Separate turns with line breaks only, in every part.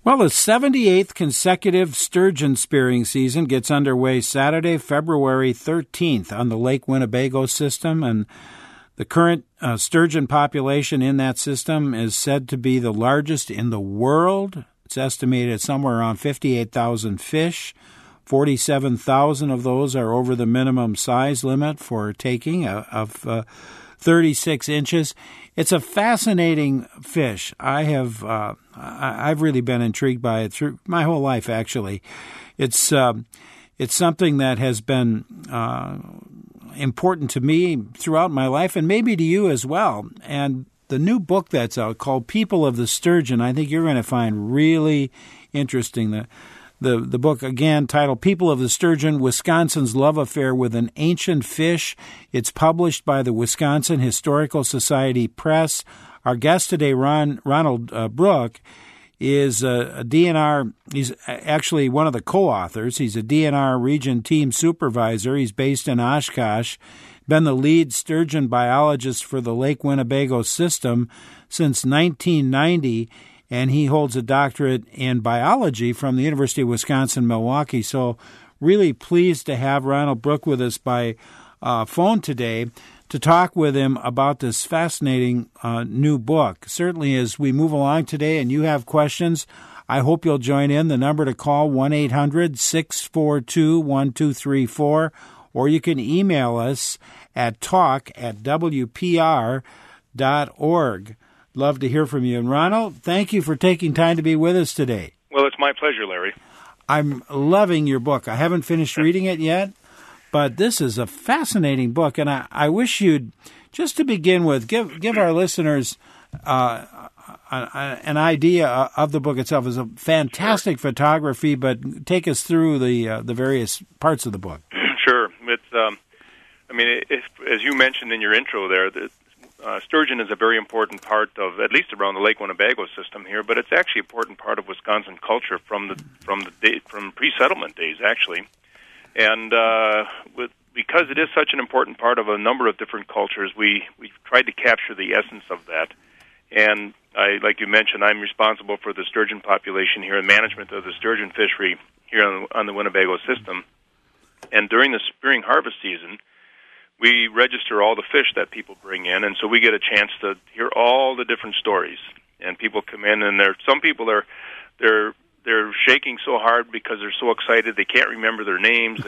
Well, the 78th consecutive sturgeon spearing season gets underway Saturday, February 13th on the Lake Winnebago system, and the current sturgeon population in that system is said to be the largest in the world. It's estimated somewhere around 58,000 fish. 47,000 of those are over the minimum size limit for taking of 36 inches. It's a fascinating fish. I've really been intrigued by it through my whole life, actually. It's something that has been important to me throughout my life, and maybe to you as well. And the new book that's out called People of the Sturgeon, I think you're going to find really interesting. The book, again, titled People of the Sturgeon, Wisconsin's Love Affair with an Ancient Fish. It's published by the Wisconsin Historical Society Press. Our guest today, Ronald Brook, is a DNR. He's actually one of the co-authors. He's a DNR Region Team Supervisor. He's based in Oshkosh, been the lead sturgeon biologist for the Lake Winnebago system since 1990, and he holds a doctorate in biology from the University of Wisconsin-Milwaukee. So really pleased to have Ronald Brook with us by phone today to talk with him about this fascinating new book. Certainly as we move along today and you have questions, I hope you'll join in. The number to call, 1-800-642-1234, or you can email us at talk@wpr.org. Love to hear from you. And Ronald, thank you for taking time to be with us today.
Well, it's my pleasure, Larry.
I'm loving your book. I haven't finished reading it yet, but this is a fascinating book. And I wish you'd, just to begin with, give our listeners an idea of the book itself. It's a fantastic photography, but take us through the various parts of the book.
Sure. It's, as you mentioned in your intro there, sturgeon is a very important part of, at least around the Lake Winnebago system here, but it's actually an important part of Wisconsin culture from pre-settlement days, actually. And because it is such an important part of a number of different cultures, we've tried to capture the essence of that. And like you mentioned, I'm responsible for the sturgeon population here and management of the sturgeon fishery here on the Winnebago system. And during the spring harvest season, we register all the fish that people bring in, and so we get a chance to hear all the different stories. And people come in, and some people they're shaking so hard because they're so excited they can't remember their names.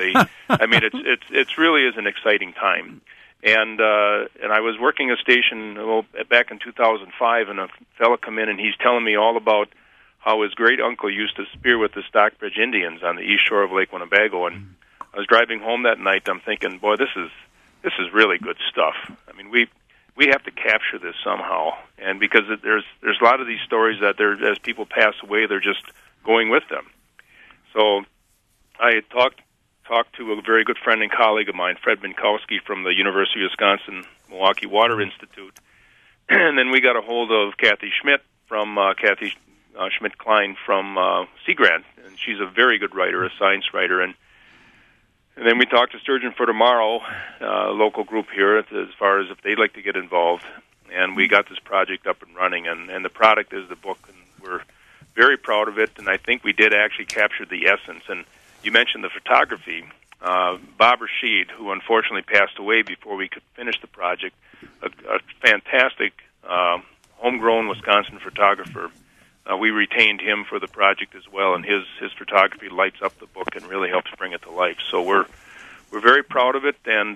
It's really is an exciting time. And I was working a station back in 2005, and a fellow come in, and he's telling me all about how his great uncle used to spear with the Stockbridge Indians on the east shore of Lake Winnebago. And I was driving home that night. I'm thinking, boy, this is really good stuff. I mean, we have to capture this somehow, and because there's a lot of these stories that as people pass away, they're just going with them. So I talked to a very good friend and colleague of mine, Fred Minkowski from the University of Wisconsin Milwaukee Water Institute, and then we got a hold of Kathy Schmidt from Kathy Schmidt-Klein from Sea Grant, and she's a very good writer, a science writer, and then we talked to Sturgeon for Tomorrow, a local group here, as far as if they'd like to get involved. And we got this project up and running, and the product is the book, and we're very proud of it, and I think we did actually capture the essence. And you mentioned the photography. Bob Rashid, who unfortunately passed away before we could finish the project, a fantastic homegrown Wisconsin photographer. We retained him for the project as well, and his photography lights up the book and really helps bring it to life. So we're very proud of it, and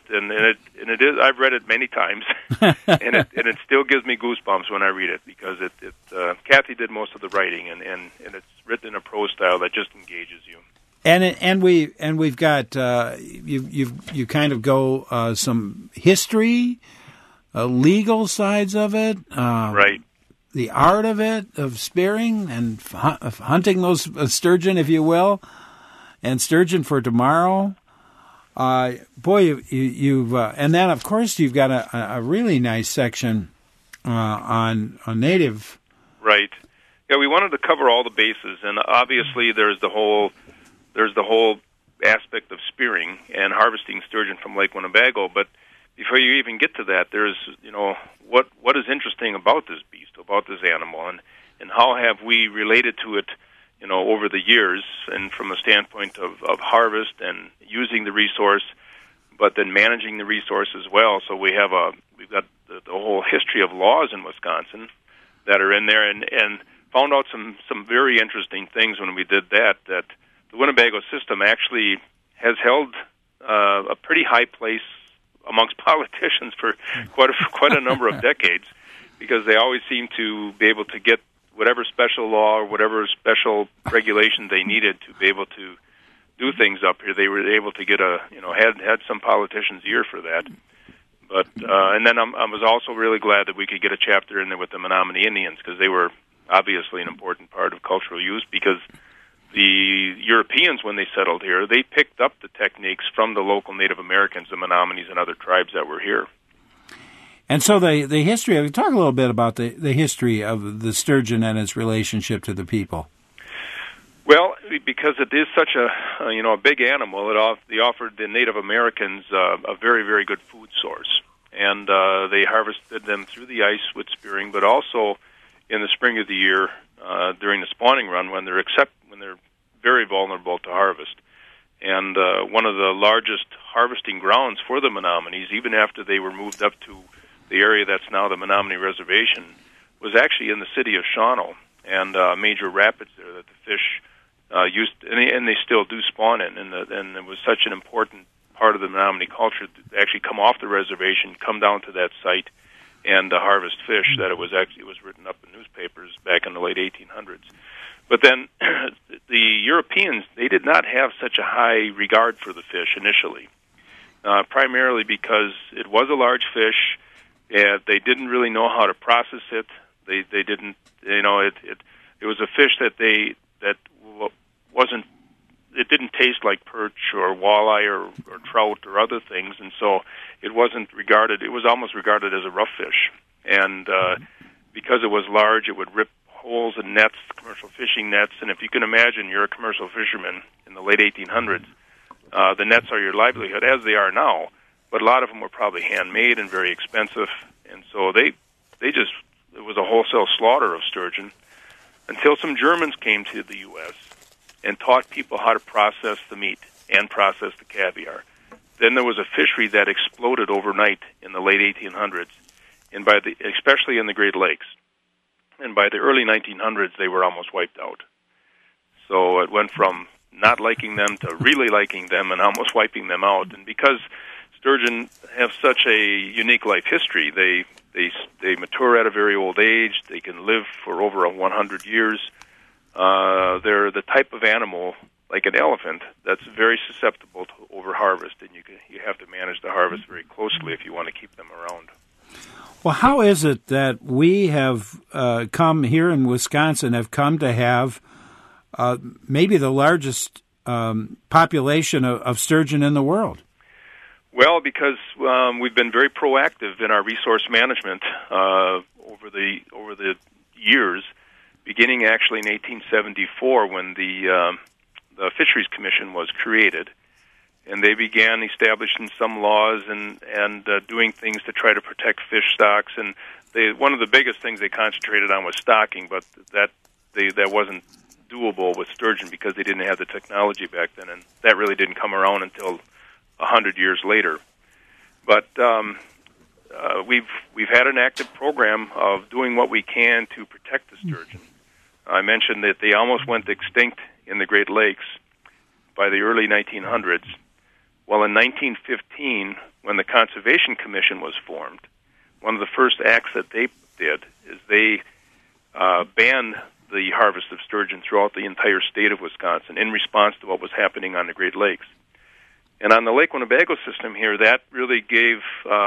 it is. I've read it many times, and it still gives me goosebumps when I read it because Kathy did most of the writing, and it's written in a prose style that just engages you.
And we've got you kind of go some history, legal sides of it,
right.
The art of it, of spearing and hunting those sturgeon, if you will, and Sturgeon for Tomorrow. You've and then of course you've got a really nice section on native.
Right. Yeah, we wanted to cover all the bases, and obviously there's the whole aspect of spearing and harvesting sturgeon from Lake Winnebago, but before you even get to that, there's, what is interesting about this beast, about this animal, and how have we related to it, over the years, and from a standpoint of harvest and using the resource, but then managing the resource as well. So we've got the whole history of laws in Wisconsin that are in there, and found out some very interesting things when we did that the Winnebago system actually has held a pretty high place amongst politicians for quite a number of decades, because they always seem to be able to get whatever special law or whatever special regulation they needed to be able to do things up here. They were able to get had some politician's ear for that. But and then I was also really glad that we could get a chapter in there with the Menominee Indians, because they were obviously an important part of cultural use, because the Europeans, when they settled here, they picked up the techniques from the local Native Americans, the Menominees, and other tribes that were here.
And so the history, we talk a little bit about the history of the sturgeon and its relationship to the people.
Well, because it is such a big animal, they offered the Native Americans a very, very good food source. And they harvested them through the ice with spearing, but also in the spring of the year during the spawning run when they're very vulnerable to harvest. And one of the largest harvesting grounds for the Menominees, even after they were moved up to the area that's now the Menominee Reservation, was actually in the city of Shawano and major rapids there that the fish used, and they still do spawn in. And it was such an important part of the Menominee culture to actually come off the reservation, come down to that site, and harvest fish, that it was written up in newspapers back in the late 1800s. But then the Europeans, they did not have such a high regard for the fish initially, primarily because it was a large fish. They didn't really know how to process it. They didn't, it was a fish that wasn't, it didn't taste like perch or walleye or trout or other things, and so it was almost regarded as a rough fish. And because it was large, it would rip holes in nets, commercial fishing nets, and if you can imagine, you're a commercial fisherman in the late 1800s, the nets are your livelihood, as they are now, but a lot of them were probably handmade and very expensive, and so it was a wholesale slaughter of sturgeon until some Germans came to the U.S. and taught people how to process the meat and process the caviar. Then there was a fishery that exploded overnight in the late 1800s, and especially in the Great Lakes. And by the early 1900s, they were almost wiped out. So it went from not liking them to really liking them and almost wiping them out. And because sturgeon have such a unique life history, they mature at a very old age. They can live for over 100 years. They're the type of animal, like an elephant, that's very susceptible to over-harvest, and you have to manage the harvest very closely if you want to keep them around.
Well, how is it that we have come here in Wisconsin, have come to have maybe the largest population of sturgeon in the world?
Well, because we've been very proactive in our resource management over the years, beginning actually in 1874 when the Fisheries Commission was created. And they began establishing some laws and doing things to try to protect fish stocks. And one of the biggest things they concentrated on was stocking, but that wasn't doable with sturgeon because they didn't have the technology back then, and that really didn't come around until 100 years later. But we've had an active program of doing what we can to protect the sturgeon. I mentioned that they almost went extinct in the Great Lakes by the early 1900s. Well, in 1915, when the Conservation Commission was formed, one of the first acts that they did is they banned the harvest of sturgeon throughout the entire state of Wisconsin in response to what was happening on the Great Lakes. And on the Lake Winnebago system here, that really gave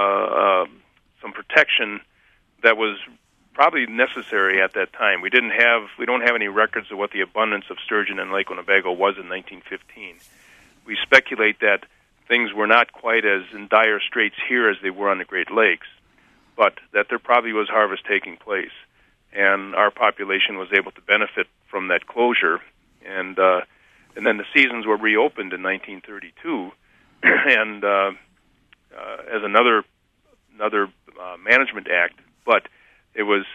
some protection that was probably necessary at that time. We don't have any records of what the abundance of sturgeon in Lake Winnebago was in 1915. We speculate that things were not quite as in dire straits here as they were on the Great Lakes, but that there probably was harvest taking place, and our population was able to benefit from that closure. And then the seasons were reopened in 1932, and as another management act, but it was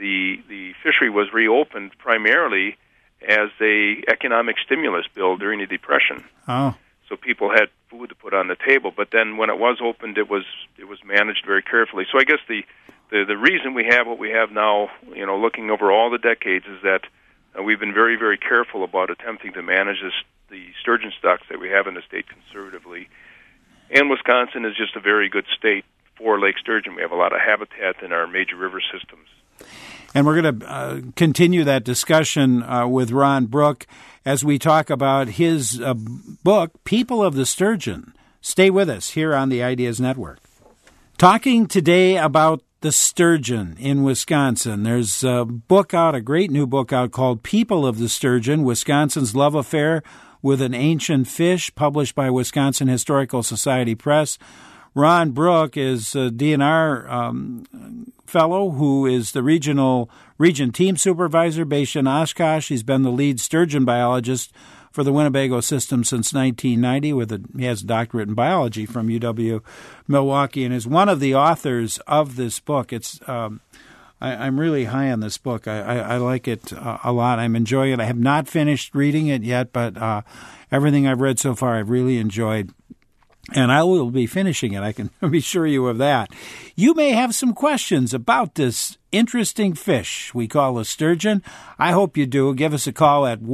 the fishery was reopened primarily as a economic stimulus bill during the Depression.
Oh.
So people had food to put on the table. But then when it was opened, it was managed very carefully. So I guess the reason we have what we have now, looking over all the decades, is that we've been very, very careful about attempting to manage the sturgeon stocks that we have in the state conservatively. And Wisconsin is just a very good state for lake sturgeon. We have a lot of habitat in our major river systems.
And we're going to continue that discussion with Ron Brook as we talk about his book, People of the Sturgeon. Stay with us here on the Ideas Network. Talking today about the sturgeon in Wisconsin. There's a book out, a great new book out called People of the Sturgeon, Wisconsin's Love Affair with an Ancient Fish, published by Wisconsin Historical Society Press. Ron Brook is a DNR fellow who is the region team supervisor based in Oshkosh. He's been the lead sturgeon biologist for the Winnebago system since 1990. He has a doctorate in biology from UW-Milwaukee and is one of the authors of this book. I'm really high on this book. I like it a lot. I'm enjoying it. I have not finished reading it yet, but everything I've read so far I've really enjoyed. And I will be finishing it. I can be sure you of that. You may have some questions about this interesting fish we call a sturgeon. I hope you do. Give us a call at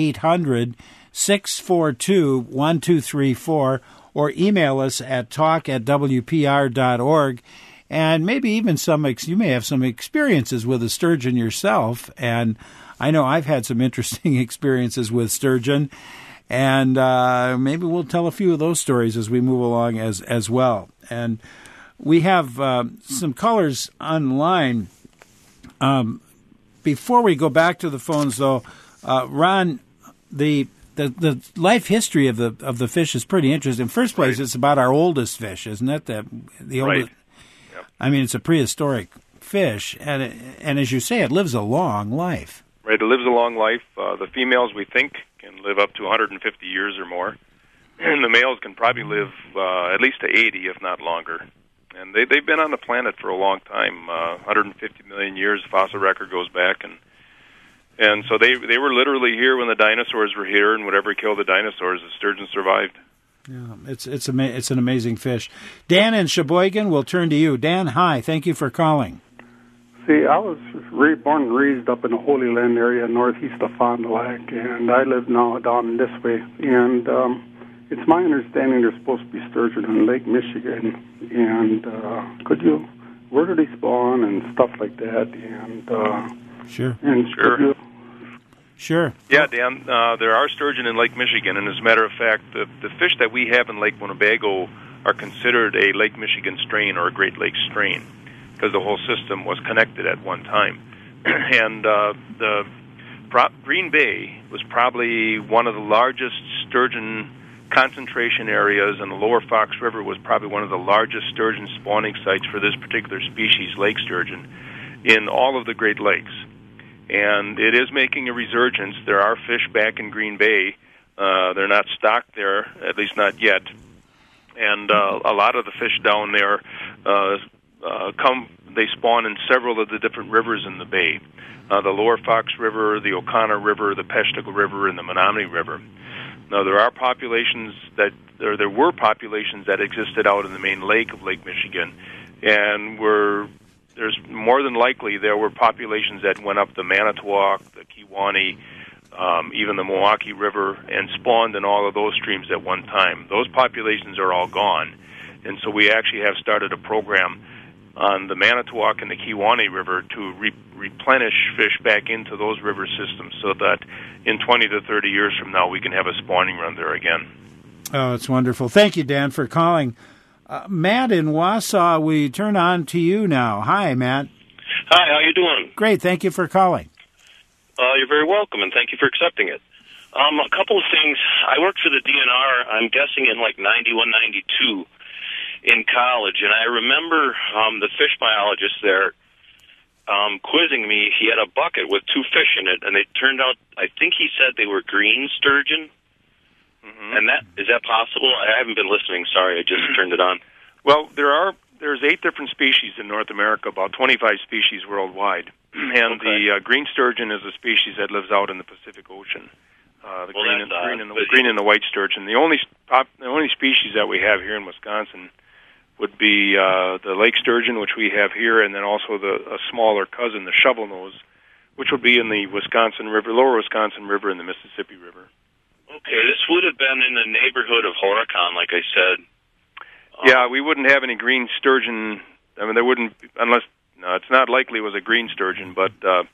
1-800-642-1234 or email us at talk@wpr.org. And maybe even you may have some experiences with a sturgeon yourself. And I know I've had some interesting experiences with sturgeon. And maybe we'll tell a few of those stories as we move along as well. And we have some callers online. Before we go back to the phones, though, Ron, the life history of the fish is pretty interesting. In first place, It's about our oldest fish, isn't it? The oldest.
Yep.
I mean, it's a prehistoric fish, and as you say, it lives a long life.
Right, it lives a long life. The females, we think, can live up to 150 years or more, and the males can probably live at least to 80, if not longer. And they've been on the planet for a long time, 150 million years. The fossil record goes back, and so they were literally here when the dinosaurs were here, and whatever killed the dinosaurs, the sturgeon survived.
Yeah, it's an amazing fish. Dan in Sheboygan, we'll turn to you. Dan, hi, thank you for calling.
See, I was born and raised up in the Holy Land area northeast of Fond du Lac, and I live now down this way. And it's my understanding there's supposed to be sturgeon in Lake Michigan. And where do they spawn and stuff like that? And
Sure.
Sure. Yeah, Dan, there are sturgeon in Lake Michigan, and as a matter of fact, the fish that we have in Lake Winnebago are considered a Lake Michigan strain or a Great Lakes strain, because the whole system was connected at one time. And Green Bay was probably one of the largest sturgeon concentration areas, and the Lower Fox River was probably one of the largest sturgeon spawning sites for this particular species, lake sturgeon, in all of the Great Lakes. And it is making a resurgence. There are fish back in Green Bay. They're not stocked there, at least not yet. And a lot of the fish down there they spawn in several of the different rivers in the bay. The Lower Fox River, the Oconto River, the Peshtigo River, and the Menominee River. Now, there were populations that existed out in the main lake of Lake Michigan, and there's more than likely there were populations that went up the Manitowoc, the Kewaunee, even the Milwaukee River, and spawned in all of those streams at one time. Those populations are all gone, and so we actually have started a program on the Manitowoc and the Kewaunee River to replenish fish back into those river systems so that in 20 to 30 years from now we can have a spawning run there again.
Oh, it's wonderful. Thank you, Dan, for calling. Matt in Wausau, we turn on to you now. Hi, Matt.
Hi, how you doing?
Great, thank you for calling.
You're very welcome, and thank you for accepting it. A couple of things. I worked for the DNR, I'm guessing in like 91, 92 in college, and I remember the fish biologist there quizzing me. He had a bucket with two fish in it, and they turned out, I think he said they were green sturgeon. Mm-hmm. And is that possible? I haven't been listening. Sorry, I just turned it on.
Well, there are there's 8 different species in North America, about 25 species worldwide, and the green sturgeon is a species that lives out in the Pacific Ocean. The green and the white sturgeon. The only species that we have here in Wisconsin would be the lake sturgeon, which we have here, and then also a smaller cousin, the shovel nose, which would be in the Wisconsin River, lower Wisconsin River, and the Mississippi River.
Okay, this would have been in the neighborhood of Horicon, like I said.
Yeah, we wouldn't have any green sturgeon. I mean, there wouldn't, unless, no, it's not likely it was a green sturgeon, but,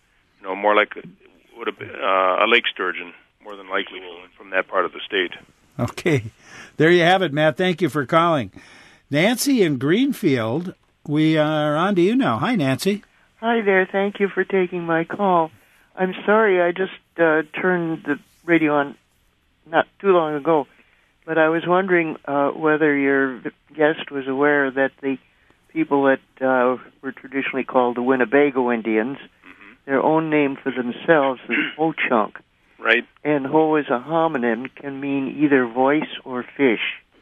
more like it would have been a lake sturgeon, more than likely, from that part of the state.
Okay. There you have it, Matt. Thank you for calling. Nancy in Greenfield, we are on to you now. Hi, Nancy.
Hi there. Thank you for taking my call. I'm sorry, I just turned the radio on not too long ago, but I was wondering whether your guest was aware that the people that were traditionally called the Winnebago Indians, their own name for themselves is Ho-Chunk.
Right.
And Ho is a homonym, can mean either voice or fish.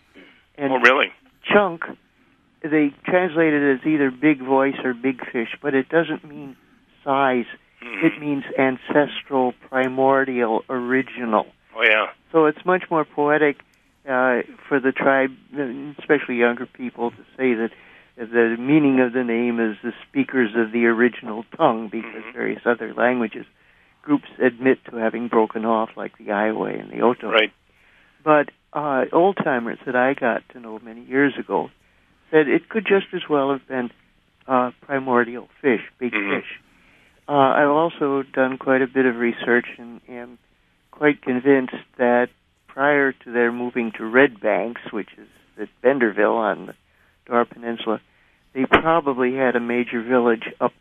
And
oh, really?
Chunk, they translate it as either big voice or big fish, but it doesn't mean size. It means ancestral, primordial, original.
Oh, yeah.
So it's much more poetic for the tribe, especially younger people, to say that the meaning of the name is the speakers of the original tongue, because various other languages groups admit to having broken off, like the Iowa and the Oto.
Right.
But old-timers that I got to know many years ago said it could just as well have been primordial fish, big fish. I've also done quite a bit of research and am quite convinced that prior to their moving to Red Banks, which is at Benderville on the Door Peninsula, they probably had a major village up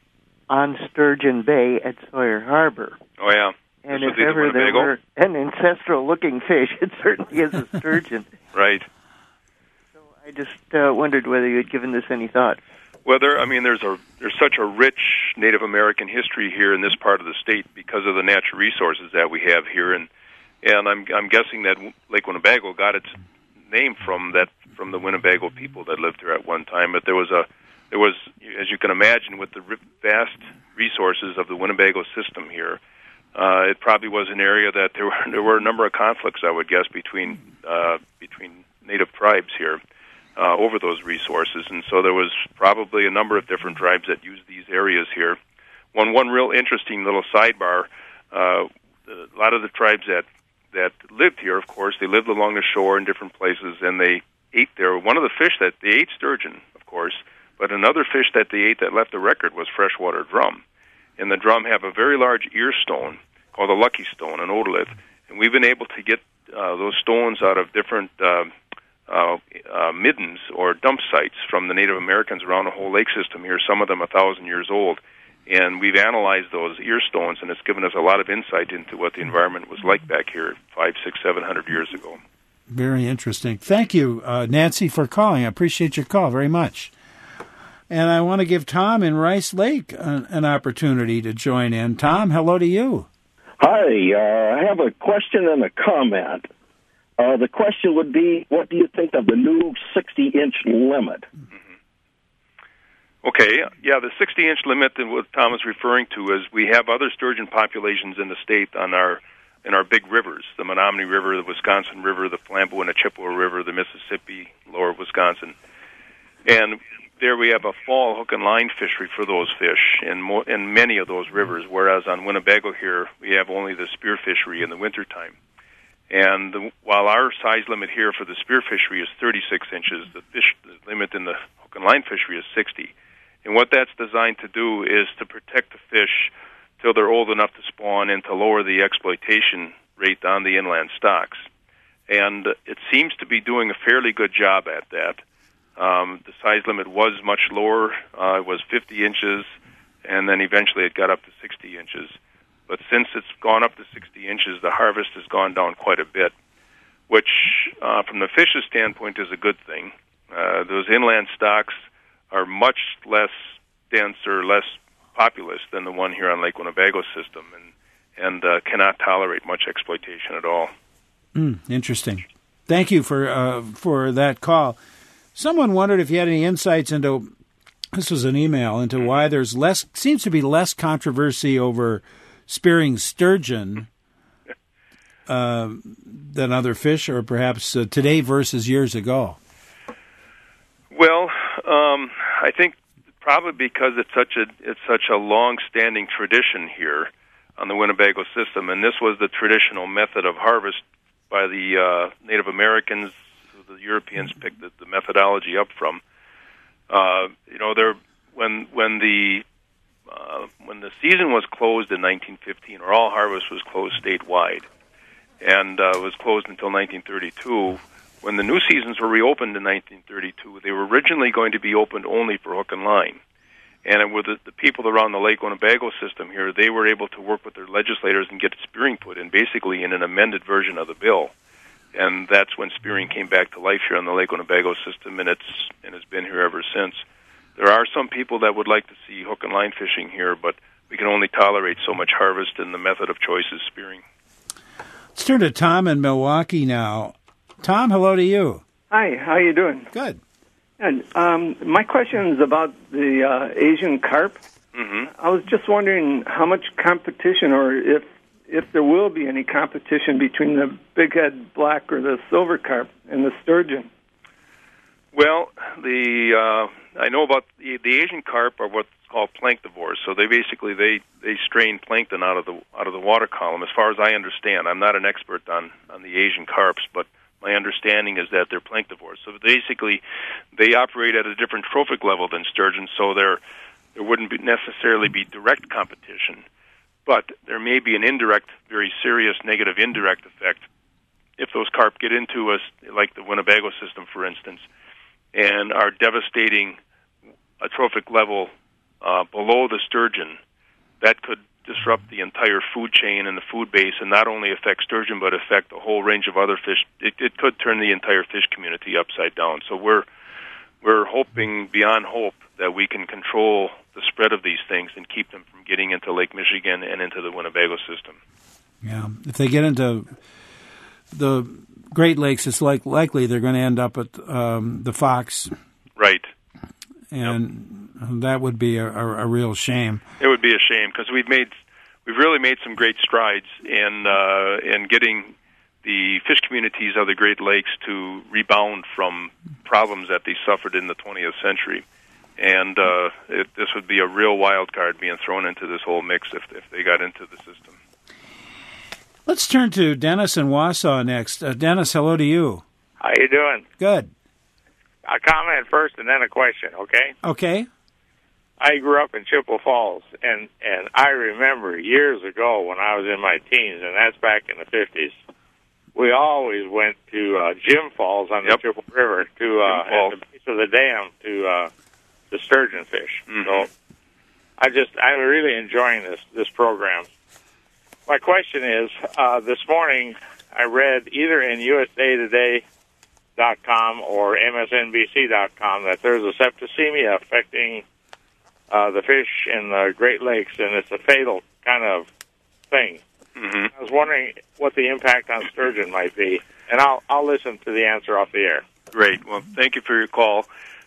on Sturgeon Bay at Sawyer Harbor.
Oh, yeah.
And if ever there were an ancestral-looking fish, it certainly is a sturgeon.
Right.
So I just wondered whether you had given this any thought.
Well, there's such a rich Native American history here in this part of the state because of the natural resources that we have here, and I'm guessing that Lake Winnebago got its name from the Winnebago people that lived here at one time. But there was, as you can imagine, with the vast resources of the Winnebago system here, it probably was an area that there were a number of conflicts, I would guess, between Native tribes here over those resources, and so there was probably a number of different tribes that used these areas here. One real interesting little sidebar: a lot of the tribes that lived here, of course, they lived along the shore in different places, and they ate there. One of the fish that they ate, sturgeon, of course, but another fish that they ate that left a record was freshwater drum. And the drum have a very large ear stone called a lucky stone, an otolith, and we've been able to get those stones out of different middens or dump sites from the Native Americans around the whole lake system here, some of them 1,000 years old. And we've analyzed those ear stones, and it's given us a lot of insight into what the environment was like back here 500, 600, 700 years ago.
Very interesting. Thank you, Nancy, for calling. I appreciate your call very much. And I want to give Tom in Rice Lake an opportunity to join in. Tom, hello to you.
Hi, I have a question and a comment. The question would be, what do you think of the new 60-inch limit?
Okay, yeah, the 60-inch limit that what Tom is referring to is we have other sturgeon populations in the state in our big rivers, the Menominee River, the Wisconsin River, the Flambeau and the Chippewa River, the Mississippi, lower Wisconsin. And there we have a fall hook and line fishery for those fish in many of those rivers, whereas on Winnebago here we have only the spear fishery in the wintertime. And while our size limit here for the spear fishery is 36 inches, the limit in the hook and line fishery is 60. And what that's designed to do is to protect the fish till they're old enough to spawn and to lower the exploitation rate on the inland stocks. And it seems to be doing a fairly good job at that. The size limit was much lower. It was 50 inches, and then eventually it got up to 60 inches. But since it's gone up to 60 inches, the harvest has gone down quite a bit, which from the fish's standpoint is a good thing. Those inland stocks are much less dense or less populous than the one here on Lake Winnebago system, and cannot tolerate much exploitation at all.
Interesting. Thank you for that call. Someone wondered if you had any insights into, this was an email, into why there's seems to be less controversy over spearing sturgeon than other fish, or perhaps today versus years ago.
Well, I think probably because it's such a long-standing tradition here on the Winnebago system, and this was the traditional method of harvest by the Native Americans. The Europeans picked the methodology up from. When the season was closed in 1915, or all harvest was closed statewide, and was closed until 1932. When the new seasons were reopened in 1932, they were originally going to be opened only for hook and line. And with the people around the Lake Winnebago system here, they were able to work with their legislators and get spearing put in, basically in an amended version of the bill. And that's when spearing came back to life here on the Lake Winnebago system, and it's been here ever since. There are some people that would like to see hook and line fishing here, but we can only tolerate so much harvest, and the method of choice is spearing.
Let's turn to Tom in Milwaukee now. Tom, hello to you.
Hi, how you doing?
Good.
And my question is about the Asian carp.
Mm-hmm.
I was just wondering how much competition, or if there will be any competition between the bighead black or the silver carp and the sturgeon.
Well, I know about the Asian carp are what's called planktivores. So they basically they strain plankton out of the water column. As far as I understand, I'm not an expert on the Asian carps, but my understanding is that they're planktivores. So basically, they operate at a different trophic level than sturgeon. So there wouldn't necessarily be direct competition, but there may be an indirect, very serious negative indirect effect if those carp get into us, like the Winnebago system, for instance, and are devastating a trophic level below the sturgeon. That could disrupt the entire food chain and the food base, and not only affect sturgeon, but affect a whole range of other fish. It could turn the entire fish community upside down. So we're hoping beyond hope that we can control the spread of these things and keep them from getting into Lake Michigan and into the Winnebago system.
Yeah, if they get into the Great Lakes, it's likely they're going to end up at the Fox.
Right.
And that would be a real shame.
It would be a shame because we've really made some great strides in getting the fish communities of the Great Lakes to rebound from problems that they suffered in the 20th century. And this would be a real wild card being thrown into this whole mix if they got into the system.
Let's turn to Dennis in Wausau next. Dennis, hello to you.
How you doing?
Good.
A comment first and then a question, okay?
Okay.
I grew up in Chippewa Falls, and I remember years ago when I was in my teens, and that's back in the 50s, we always went to Jim Falls on the Chippewa River at the base of the dam to sturgeon fish.
Mm-hmm.
So I'm really enjoying this program. My question is, this morning I read either in USAtoday.com or MSNBC.com that there's a septicemia affecting the fish in the Great Lakes, and it's a fatal kind of thing.
Mm-hmm.
I was wondering what the impact on sturgeon might be, and I'll listen to the answer off the air.
Great. Well, thank you for your call.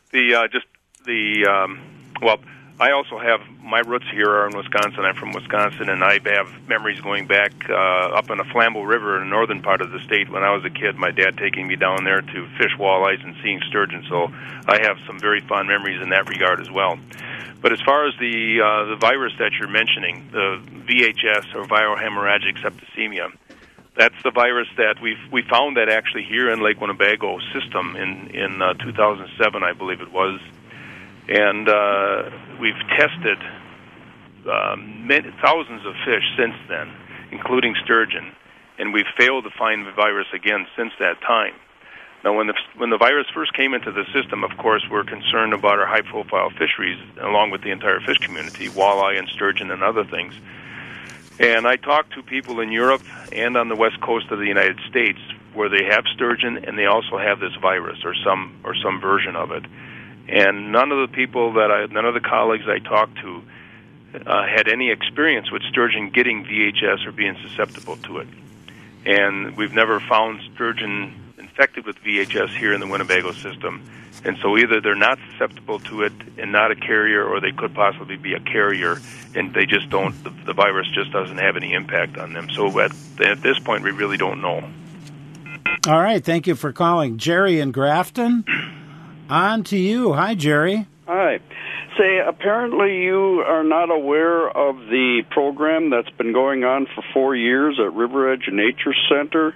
I also have, my roots here are in Wisconsin. I'm from Wisconsin, and I have memories going back up in the Flambeau River in the northern part of the state. When I was a kid, my dad taking me down there to fish walleyes and seeing sturgeon, so I have some very fond memories in that regard as well. But as far as the virus that you're mentioning, the VHS, or viral hemorrhagic septicemia, that's the virus that we found that actually here in Lake Winnebago system in 2007, I believe it was. And we've tested thousands of fish since then, including sturgeon, and we've failed to find the virus again since that time. Now, when the virus first came into the system, of course, we're concerned about our high-profile fisheries, along with the entire fish community, walleye and sturgeon and other things. And I talked to people in Europe and on the west coast of the United States where they have sturgeon and they also have this virus or some version of it. And none of the colleagues I talked to had any experience with sturgeon getting VHS or being susceptible to it. And we've never found sturgeon infected with VHS here in the Winnebago system. And so either they're not susceptible to it and not a carrier, or they could possibly be a carrier, and they just don't, the virus just doesn't have any impact on them. So at this point, we really don't know.
All right, thank you for calling. Jerry in Grafton, on to you. Hi, Jerry.
Hi. Say, apparently you are not aware of the program that's been going on for 4 years at River Edge Nature Center,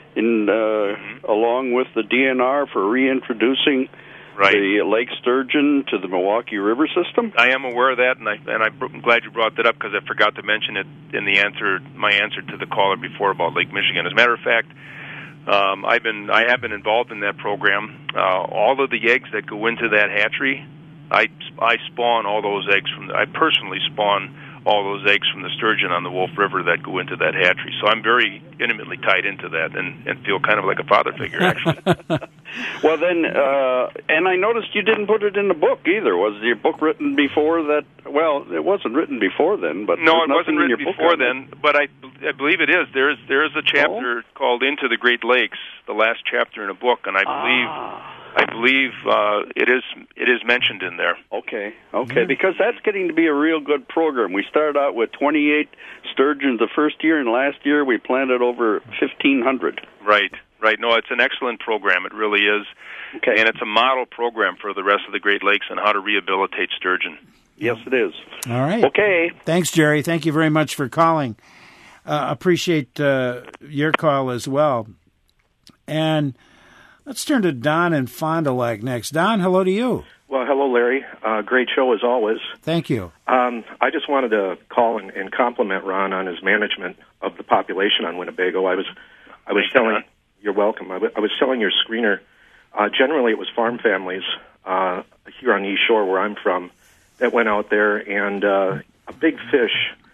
along with the DNR for reintroducing the lake sturgeon to the Milwaukee River system.
I am aware of that, and I'm glad you brought that up because I forgot to mention it in my answer to the caller before about Lake Michigan. As a matter of fact, I have been involved in that program. All of the eggs that go into that hatchery, I spawn all those eggs I personally spawn all those eggs from the sturgeon on the Wolf River that go into that hatchery. So I'm very intimately tied into that and feel kind of like a father figure, actually.
Well, then, and I noticed you didn't put it in the book either. Was your book written before that? Well, it wasn't written before then, but
no, it wasn't written before then. But I believe it is. There is a chapter called "Into the Great Lakes," the last chapter in a book, and I believe it is mentioned in there.
Okay, because that's getting to be a real good program. We started out with 28 sturgeons the first year, and last year we planted over 1,500.
Right. No, it's an excellent program. It really is.
Okay.
And it's a model program for the rest of the Great Lakes on how to rehabilitate sturgeon.
Yes, it is.
All right.
Okay.
Thanks, Jerry. Thank you very much for calling. Appreciate your call as well. And let's turn to Don in Fond du Lac next. Don, hello to you.
Well, hello, Larry. Great show as always.
Thank you.
I just wanted to call and compliment Ron on his management of the population on Winnebago. I was telling. You're welcome. I was telling your screener. Generally, it was farm families here on the East Shore, where I'm from, that went out there, and a big fish.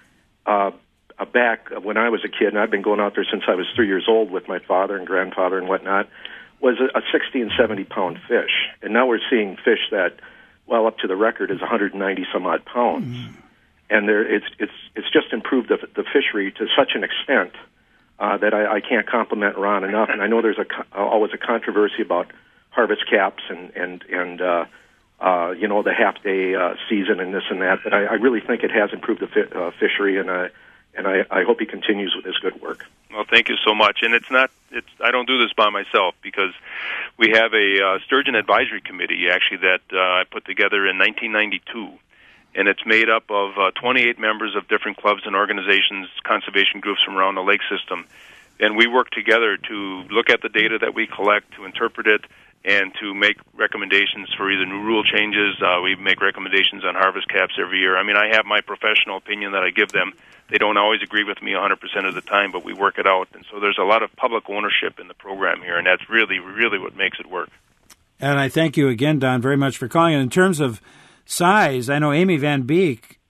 Back when I was a kid, and I've been going out there since I was 3 years old with my father and grandfather and whatnot, was a 60 and 70 pound fish. And now we're seeing fish that, well, up to the record is 190 some odd pounds. And it's just improved the fishery to such an extent that I can't compliment Ron enough. And I know there's always a controversy about harvest caps and the half day season and this and that. But I really think it has improved the fishery, and I hope he continues with his good work.
Well, thank you so much. And I don't do this by myself, because we have a sturgeon advisory committee actually that I put together in 1992. And it's made up of 28 members of different clubs and organizations, conservation groups from around the lake system. And we work together to look at the data that we collect, to interpret it, and to make recommendations for either new rule changes. We make recommendations on harvest caps every year. I mean, I have my professional opinion that I give them. They don't always agree with me 100% of the time, but we work it out. And so there's a lot of public ownership in the program here, and that's really, really what makes it work.
And I thank you again, Don, very much for calling. And in terms of size, I know Amy Van Beek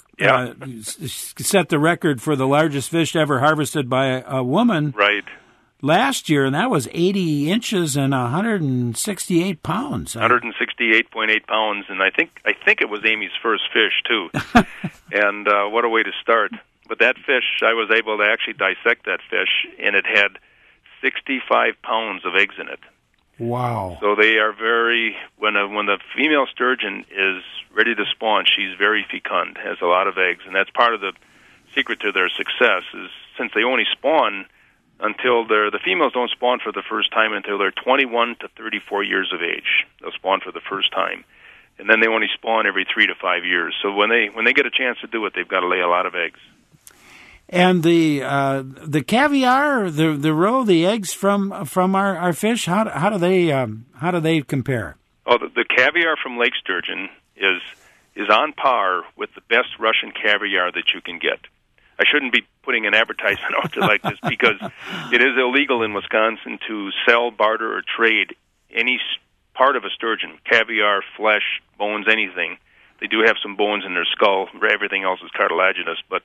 set the record for the largest fish ever harvested by a woman last year, and that was 80 inches and 168 pounds.
168.8 pounds, and I think it was Amy's first fish, too. And what a way to start. But that fish, I was able to actually dissect that fish, and it had 65 pounds of eggs in it.
Wow.
So they are when the female sturgeon is ready to spawn, she's very fecund, has a lot of eggs, and that's part of the secret to their success, is since they only spawn until the females don't spawn for the first time until they're 21 to 34 years of age. They'll spawn for the first time. And then they only spawn every 3 to 5 years. So when they get a chance to do it, they've got to lay a lot of eggs.
And the caviar, the roe, the eggs from our fish, how do they compare?
Oh, the caviar from lake sturgeon is on par with the best Russian caviar that you can get. I shouldn't be putting an advertisement out there like this, because it is illegal in Wisconsin to sell, barter, or trade any part of a sturgeon, caviar, flesh, bones, anything. They do have some bones in their skull. Everything else is cartilaginous, but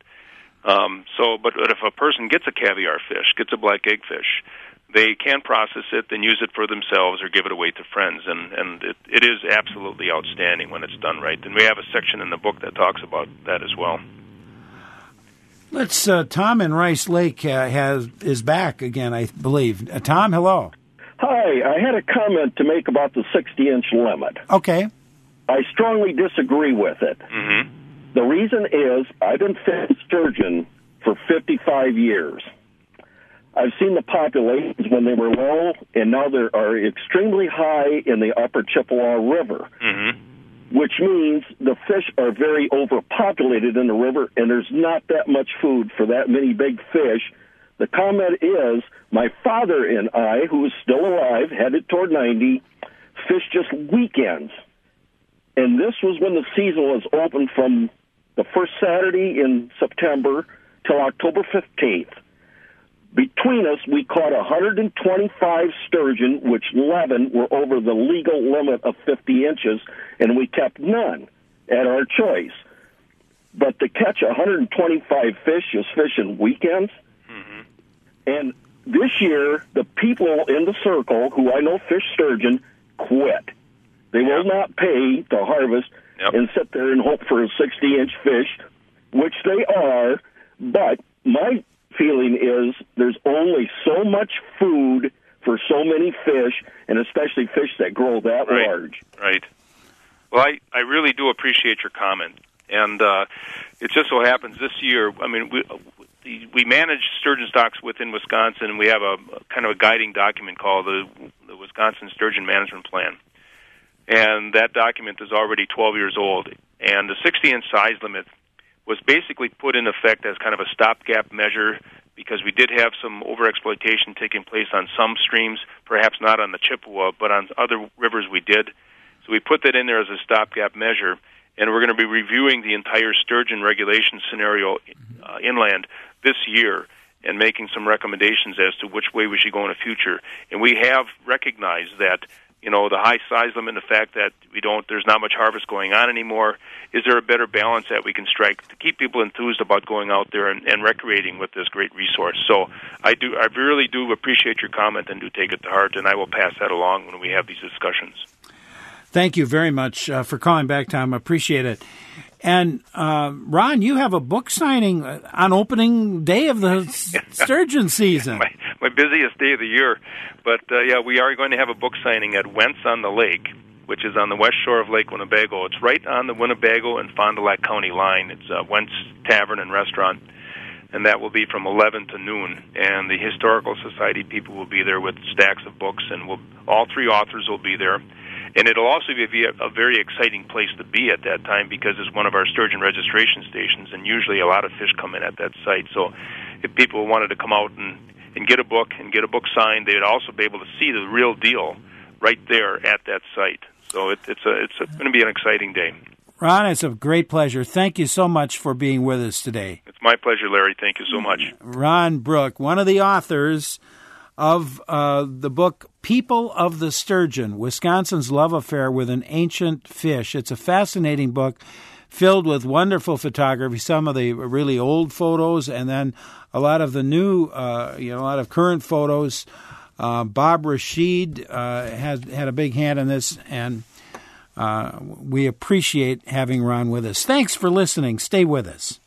if a person gets a caviar fish, gets a black egg fish, they can process it and use it for themselves or give it away to friends, and it is absolutely outstanding when it's done right. And we have a section in the book that talks about that as well.
Tom in Rice Lake is back again, I believe. Tom, hello.
Hi,
Hi, I had a comment to make about the 60-inch limit.
Okay.
I strongly disagree with it.
Mm-hmm.
The reason is I've been fishing sturgeon for 55 years. I've seen the populations when they were low, and now they are extremely high in the upper Chippewa River, which means the fish are very overpopulated in the river, and there's not that much food for that many big fish. The comment is my father and I, who is still alive, headed toward 90, fished just weekends. And this was when the season was open from the first Saturday in September till October 15th. Between us, we caught 125 sturgeon, which 11 were over the legal limit of 50 inches, and we kept none at our choice. But to catch 125 fish just fishing weekends, and this year, the people in the circle who I know fish sturgeon quit. They will not pay to harvest and sit there and hope for a 60-inch fish, which they are, but my feeling is there's only so much food for so many fish, and especially fish that grow that large.
Right. Well, I really do appreciate your comment. And it just so happens this year, I mean, we manage sturgeon stocks within Wisconsin. We have a kind of a guiding document called the Wisconsin Sturgeon Management Plan. And that document is already 12 years old. And the 60-inch size limit was basically put in effect as kind of a stopgap measure because we did have some overexploitation taking place on some streams, perhaps not on the Chippewa, but on other rivers we did. So we put that in there as a stopgap measure. And we're going to be reviewing the entire sturgeon regulation scenario inland this year and making some recommendations as to which way we should go in the future. And we have recognized that, you know, the high size limit and the fact that there's not much harvest going on anymore. Is there a better balance that we can strike to keep people enthused about going out there and recreating with this great resource? So I really do appreciate your comment and do take it to heart, and I will pass that along when we have these discussions.
Thank you very much for calling back, Tom. I appreciate it. And, Ron, you have a book signing on opening day of the sturgeon season.
My busiest day of the year. But, we are going to have a book signing at Wentz on the Lake, which is on the west shore of Lake Winnebago. It's right on the Winnebago and Fond du Lac County line. It's Wentz Tavern and Restaurant, and that will be from 11 to noon. And the Historical Society people will be there with stacks of books, and all three authors will be there. And it'll also be a very exciting place to be at that time because it's one of our sturgeon registration stations, and usually a lot of fish come in at that site. So if people wanted to come out and get a book signed, they'd also be able to see the real deal right there at that site. So it's going to be an exciting day.
Ron, it's a great pleasure. Thank you so much for being with us today.
It's my pleasure, Larry. Thank you so much.
Ron Brook, one of the authors of the book People of the Sturgeon, Wisconsin's Love Affair with an Ancient Fish. It's a fascinating book filled with wonderful photography, some of the really old photos, and then a lot of the new, a lot of current photos. Bob Rashid has had a big hand in this, and we appreciate having Ron with us. Thanks for listening. Stay with us.